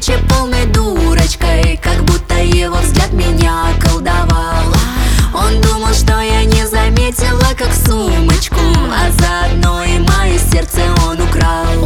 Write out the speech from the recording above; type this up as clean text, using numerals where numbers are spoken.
будучи полной дурочкой, как будто его взгляд меня околдовал. Он думал, что я не заметила, как сумочку, а заодно и мое сердце он украл.